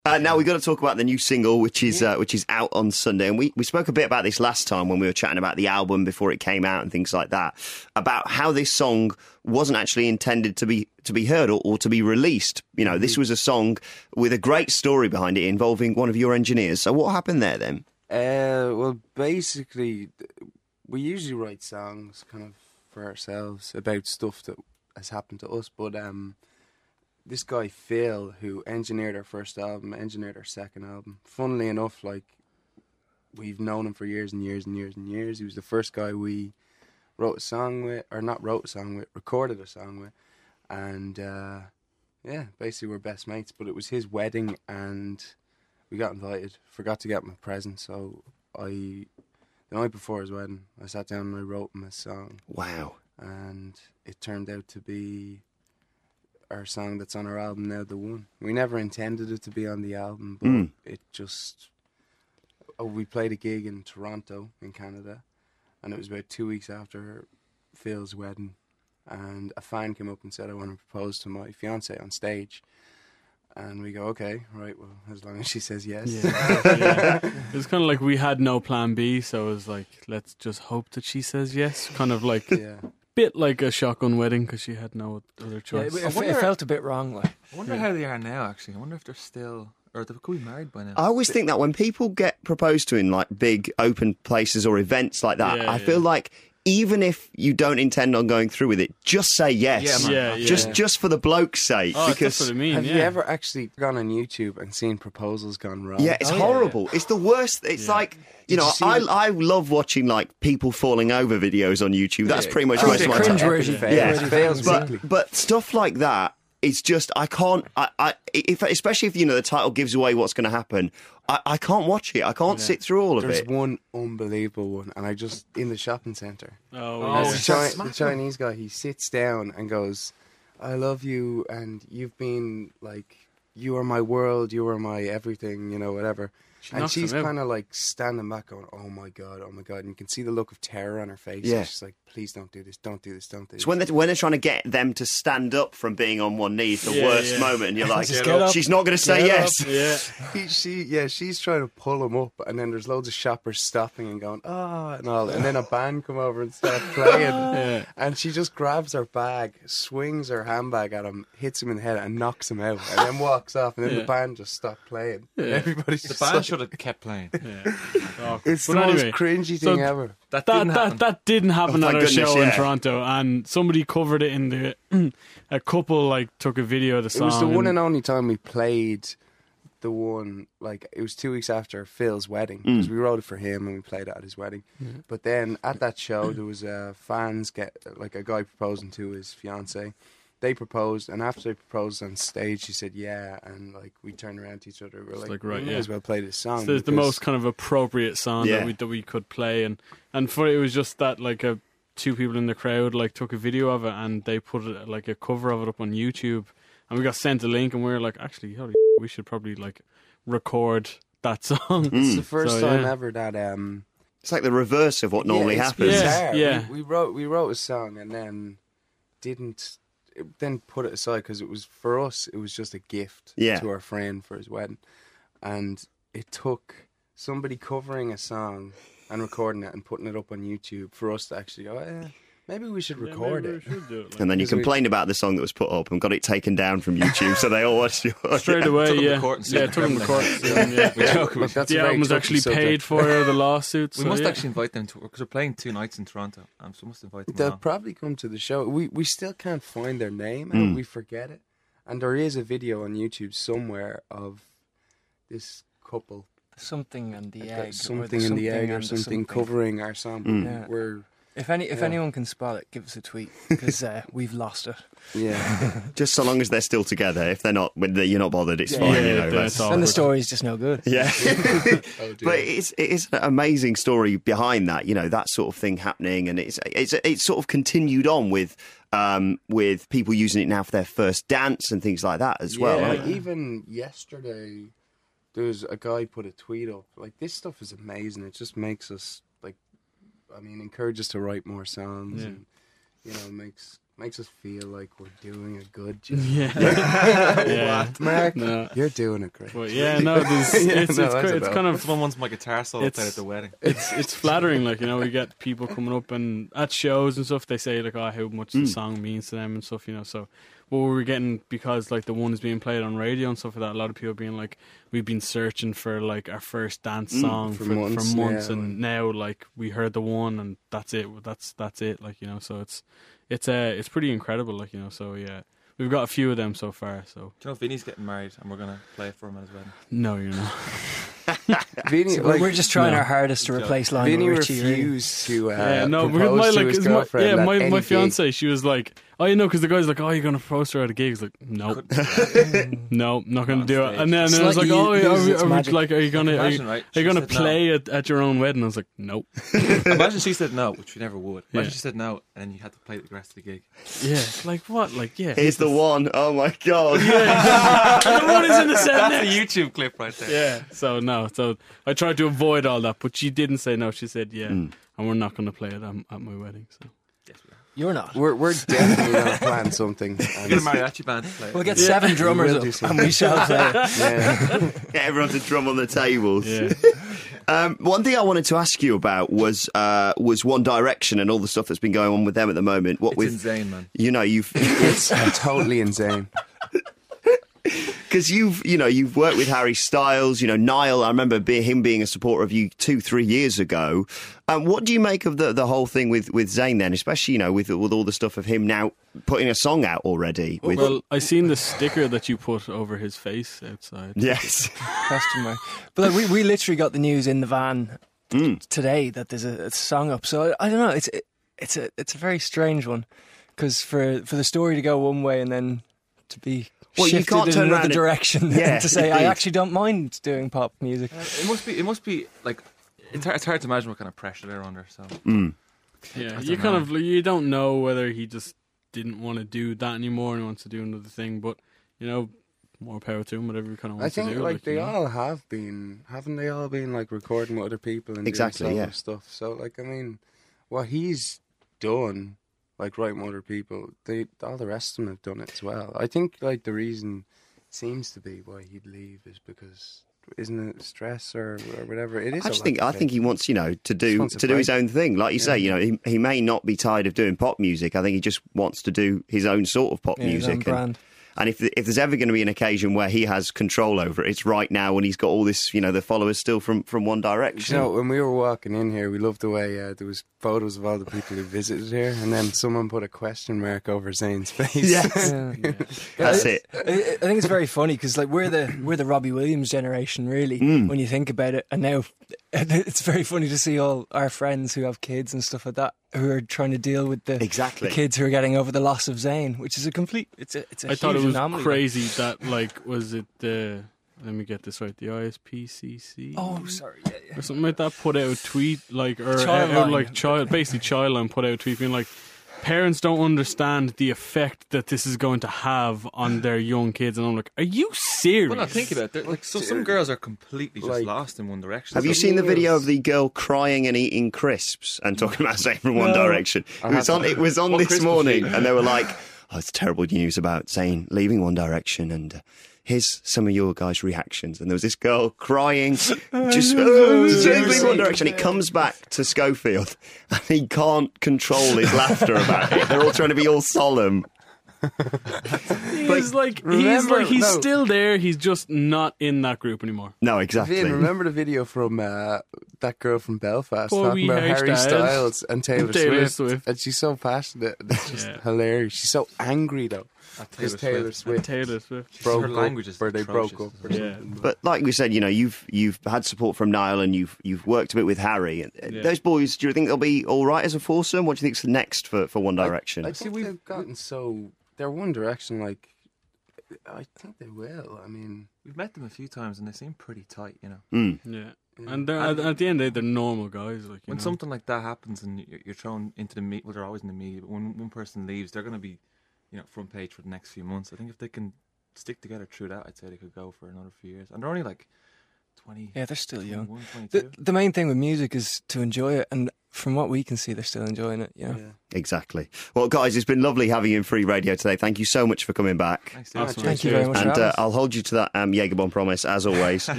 Now we've got to talk about the new single, which is out on Sunday. And we spoke a bit about this last time when we were chatting about the album before it came out and things like that, about how this song wasn't actually intended to be heard or to be released. You know, this was a song with a great story behind it involving one of your engineers. So what happened there then? Well, basically, we usually write songs kind of for ourselves about stuff that has happened to us, but this guy Phil, who engineered our first album, engineered our second album. Funnily enough, like, we've known him for years and years and years and years. He was the first guy we recorded a song with, and basically we're best mates. But it was his wedding, and we got invited. Forgot to get him a present, so the night before his wedding, I sat down and I wrote him a song. Wow! And it turned out to be our song that's on our album now, The One. We never intended it to be on the album, but it just... we played a gig in Toronto, in Canada, and it was about 2 weeks after Phil's wedding, and a fan came up and said, I want to propose to my fiancée on stage. And we go, okay, right, well, as long as she says yes. Yeah. It was kind of like we had no plan B, so it was like, let's just hope that she says yes. Kind of like... Yeah. Bit like a shotgun wedding because she had no other choice. Yeah, it felt a bit wrong. Like, I wonder how they are now. Actually, I wonder if they're still, or they could be married by now. I always think that when people get proposed to in like big open places or events like that, I feel like even if you don't intend on going through with it, just say yes. Just for the bloke's sake. Oh, because that's what I mean. Have you ever actually gone on YouTube and seen proposals gone wrong? Yeah, it's horrible. It's the worst. It's like, you know, I love watching like people falling over videos on YouTube. That's pretty much most of my time. But stuff like that, it's just, I can't, especially if, you know, the title gives away what's going to happen, I can't watch it. I can't sit through all of it. There's one unbelievable one, and in the shopping centre. The Chinese guy, he sits down and goes, I love you, and you've been, like, you are my world, you are my everything, you know, whatever. And she's kind of like standing back going, oh my God. And you can see the look of terror on her face. Yeah. She's like, please don't do this, don't do this, don't do this. So when they're trying to get them to stand up from being on one knee, it's the worst moment. And you're like, she's not going to say yes. She's trying to pull him up. And then there's loads of shoppers stopping and going, and all. And then a band come over and start playing. And she just grabs her bag, swings her handbag at him, hits him in the head and knocks him out. And then walks off. And then the band just stopped playing. Everybody's the band should have kept playing. It's the most cringy thing ever. That didn't happen at our show in Toronto, and somebody covered it in the... a couple like took a video of the song. It was the one and only time we played The One. Like, it was 2 weeks after Phil's wedding, because we wrote it for him and we played it at his wedding. But then at that show there was fans like a guy proposing to his fiancée. They proposed, and after they proposed on stage, she said yeah, and like we turned around to each other. We're like right, may as well play this song. So it's the most kind of appropriate song that we could play, and for it was just that like two people in the crowd like took a video of it and they put it like a cover of it up on YouTube, and we got sent a link and we were like, actually, holy we should probably like record that song. It's the first time ever that it's like the reverse of what normally happens. We wrote a song and then then put it aside because it was, for us, it was just a gift to our friend for his wedding. And it took somebody covering a song and recording it and putting it up on YouTube for us to actually go, maybe we should record it. We should do it, and then you complained about the song that was put up and got it taken down from YouTube, so they all watched it. Straight away, took them to court. The album was actually paid for the lawsuit. We must actually invite them to, because we're playing 2 nights in Toronto, so we must invite them. They'll probably come to the show. We still can't find their name, and we forget it. And there is a video on YouTube somewhere of this couple. Something in the egg. Something in the egg or something covering our song. We're... If anyone can spot it, give us a tweet, because we've lost it. Yeah, just so long as they're still together. If they're not, when you're not bothered, it's fine. You know, and the story's just no good. Yeah, but it is an amazing story behind that. You know, that sort of thing happening, and it's sort of continued on with people using it now for their first dance and things like that as well. Like even yesterday, there was a guy put a tweet up like, "This stuff is amazing. It just makes us." Encourage us to write more songs, and makes makes us feel like we're doing a good job. Yeah. Mark, No. you're doing it great. But yeah, no, it's kind of Someone wants my guitar solo It's- played at the wedding. it's flattering, like, you know, we get people coming up and at shows and stuff, they say like, oh, how much the song means to them and stuff, you know. So what we're getting, because like the one is being played on radio and stuff like that, a lot of people being like, we've been searching for like our first dance song for for months, months, yeah. and now like we heard the one and that's it. That's it, like, you know. So it's pretty incredible, like, you know. So yeah, we've got a few of them so far. So Do you know Vinny's getting married and we're going to play it for him at his wedding? no, you're not. Vinny, So like, we're just trying no. our hardest to replace Lionel Vinny Richie. Really. refused to Yeah, no, because propose my to like, his it's my, girlfriend yeah, at my any fiance, she was like, oh, you know, because the guy's like, oh, you're gonna propose to her at a gig. He's like, no, no, not gonna do it. And then It's I was like like, oh, you lose its are we magic. like, are you gonna Imagine, right, are you she gonna said no. play it at your own wedding? I was like, nope. Imagine she said no, which we never would. Imagine Yeah. she said no, and then you had to play the rest of the gig. Yeah, like what? Like yeah, Here's the one. Oh my god. the one is in the set That's a next. YouTube clip right there. Yeah. So no. So I tried to avoid all that, but she didn't say no. She said yeah, and we're not gonna play it at my wedding. So. Yes, we are. You're not. We're definitely going to plan something. We're going to mariachi band to play it. We'll get 7 drummers will up do and something. we shall play. Yeah. Get everyone to drum on the tables. Yeah. One thing I wanted to ask you about was One Direction and all the stuff that's been going on with them at the moment. What It's with insane, man. you know you've It's totally insane. because you've worked with Harry Styles. You know Niall. I remember him being a supporter of you 2-3 years ago. What do you make of the whole thing with Zayn then, especially with all the stuff of him now putting a song out already? With, Well, I seen the sticker that you put over his face outside. yes. Question mark. But like, we literally got the news in the van today that there's a song up. So I don't know. It's a very strange one, because for the story to go one way and then to be Well, you shifted can't in turn another around and- direction Yeah, to say I indeed. actually don't mind doing pop music. It must be like it's hard to imagine what kind of pressure they're under. So Yeah, I you don't kind know. of you don't know whether he just didn't want to do that anymore and he wants to do another thing, but more power to him, whatever he kind of I wants think to do. like they you know. all have been, haven't they all been like recording with other people and Exactly, doing solo yeah. stuff? So like, I mean, what he's done, like writing with other people, all the rest of them have done it as well. I think like the reason seems to be why he'd leave is because, isn't it stress or whatever? It is. I think he wants to do wants a to do his break. own thing. Like you say, he may not be tired of doing pop music. I think he just wants to do his own sort of pop Yeah, his own music. brand. And if there's ever going to be an occasion where he has control over it, it's right now when he's got all this, the followers still from One Direction. You know, when we were walking in here, we loved the way there was photos of all the people who visited here, and then someone put a question mark over Zayn's face. Yes. Yeah. That's it. I think it's very funny because like we're the Robbie Williams generation, really, when you think about it. And now it's very funny to see all our friends who have kids and stuff like that who are trying to deal with the kids who are getting over the loss of Zayn, which is a complete. It's a I thought it huge was anomaly. crazy that was it the let me get this right, the ISPCC Oh, sorry. Yeah. or something like that put out a tweet Childline. basically Childline put out a tweet being like, parents don't understand the effect that this is going to have on their young kids, and I'm like, are you serious? well, now think about it. Like some girls are completely just Like- lost in One Direction. Have you So- seen the video of the girl crying and eating crisps and talking about Zayn from One Direction? It was on What this crisp was morning, she? and they were like, "Oh, it's terrible news about Zayn leaving One Direction," and here's some of your guys' reactions. And there was this girl crying, just Zayn's leaving One Direction. He comes back to Schofield, and he can't control his laughter about it. They're all trying to be all solemn. He's remember- he's no. still there, he's just not in that group anymore. No, exactly. Vin, remember the video from that girl from Belfast Poor talking wee about Harry Styles and Taylor Swift. And she's so passionate. It's just Yeah. hilarious. She's so angry though. Because Taylor Swift Taylor Swift. broke Her language is up, or they broke atrocious. up, or Yeah. something. But like we said, you've had support from Niall and you've worked a bit with Harry. Yeah. Those boys, do you think they'll be all right as a foursome? What do you think's next for One Direction? I think they've gotten so. They're One Direction, like. I think they will. I mean, We've met them a few times and they seem pretty tight, you know. Yeah. And they're, at the end of the day, they're normal guys. Like, When something like that happens and you're thrown into the media, well, they're always in the media, but when one person leaves, they're going to be, front page for the next few months. I think if they can stick together through that, I'd say they could go for another few years. And they're only like 20. Yeah, they're still young. 21, 22. The main thing with music is to enjoy it, and from what we can see, they're still enjoying it. Yeah. Exactly. Well, guys, it's been lovely having you in Free Radio today. Thank you so much for coming back. Thanks, Awesome. Thank you very much. And I'll hold you to that Jägerbomb promise, as always.